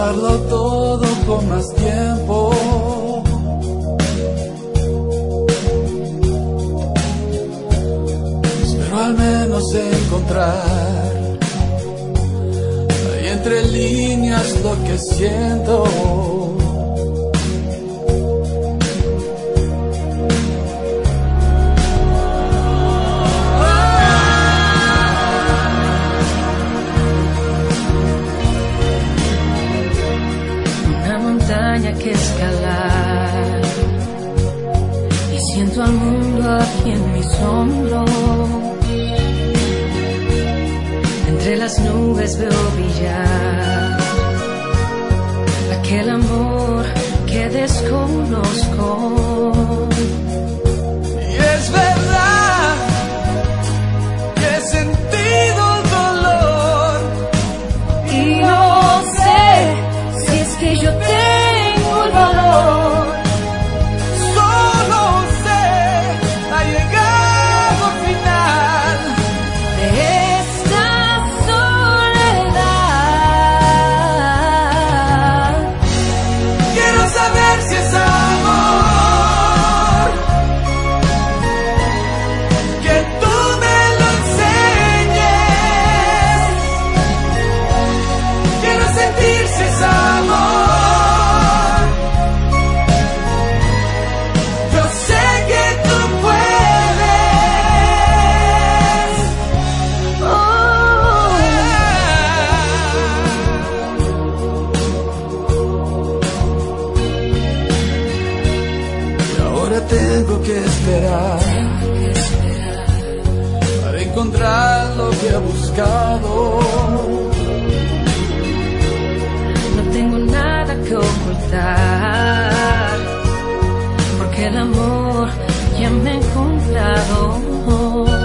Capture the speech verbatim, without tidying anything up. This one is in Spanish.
darlo todo con más tiempo. Espero al menos encontrar ahí entre líneas lo que siento. Que escalar y siento al mundo aquí en mis hombros. Entre las nubes veo brillar aquel amor que desconozco. Y es verdad que he sentido el dolor y no sé si es que yo te solo sé, ha llegado al final de esta soledad. Quiero saber si es amor, que tú me lo enseñes. Quiero sentir si es amor. Tengo que esperar para encontrar lo que he buscado. No tengo nada que ocultar, porque el amor ya me he encontrado.